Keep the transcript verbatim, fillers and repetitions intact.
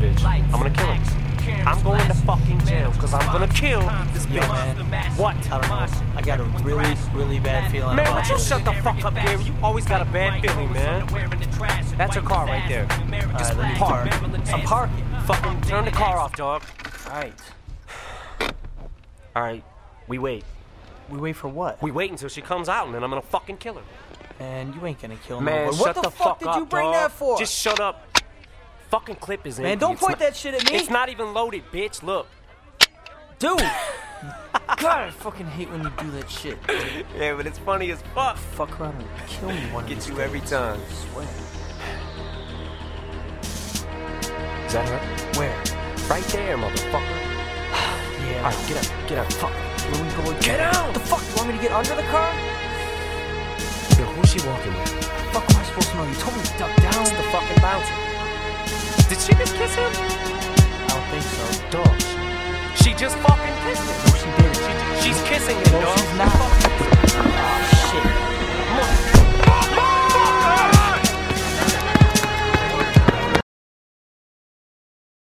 bitch. I'm gonna kill him. I'm going to fucking jail because I'm gonna kill this bitch. Yo, man. What? I don't know. I got a really, really bad feeling. Man, about would you this. shut the fuck up, Gary? You always got a bad feeling, man. That's her car right there. Alright, let me park. I'm parking. Fucking turn the car off, dog. Alright. Alright, we wait. We wait for what? We wait until she comes out and then I'm gonna fucking kill her. Man, you ain't gonna kill me. Man, What shut the, the fuck fuck did up, you bring dog. that for? Just shut up. Fucking clip is in. Man, don't point that shit at me. It's not even loaded, bitch. Look. Dude! God, I fucking hate when you do that shit. Yeah, but it's funny as fuck. Fuck around and kill me one of Get these you days. every time. I swear. Is that her? Where? Right there, motherfucker. Yeah. Alright, get up, get up. Fuck. Where we go again? Get out! The fuck? You want me to get under the car? Yo, who's she walking with? The fuck am I supposed to know? You told me to duck down. It's the fucking bouncer. Did she just kiss him? I don't think so. Dog. She just fucking kissed him. No, she didn't. She, she's kissing him, No, dog. she's not.